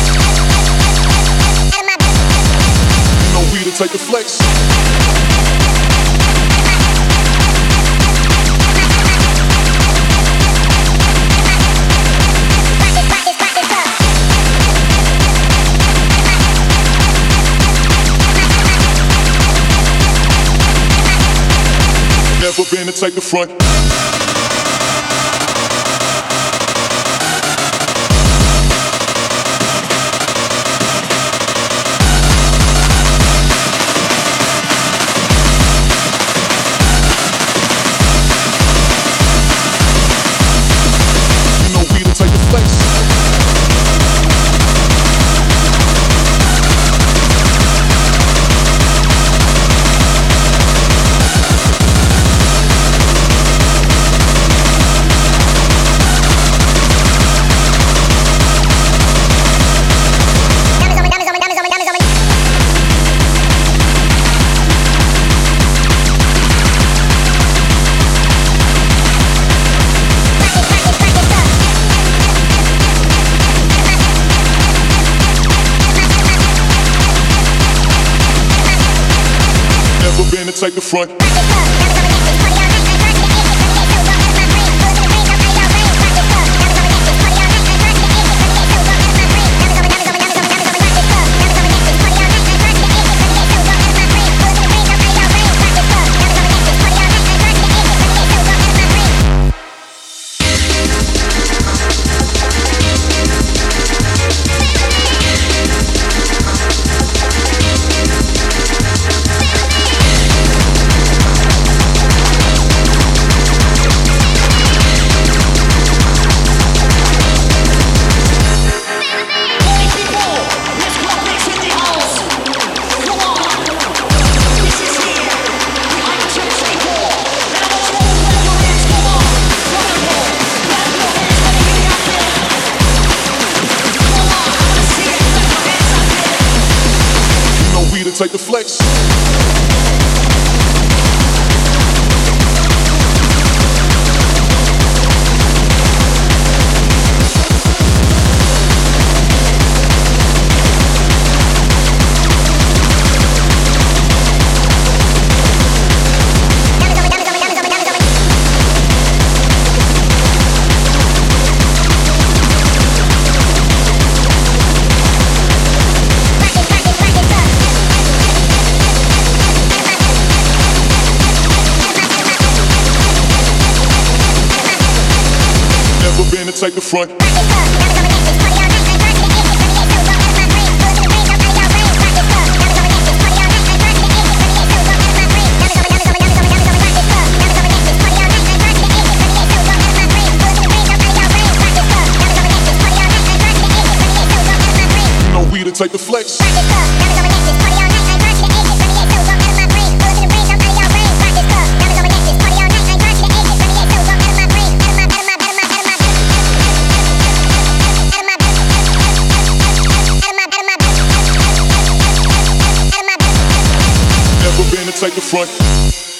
You know we to take the flex. Never been to take the front. You know we to take the flex. Never been to take the front. Take the flex. Never been to take the front. You know we to take the flex. Never been to take the front.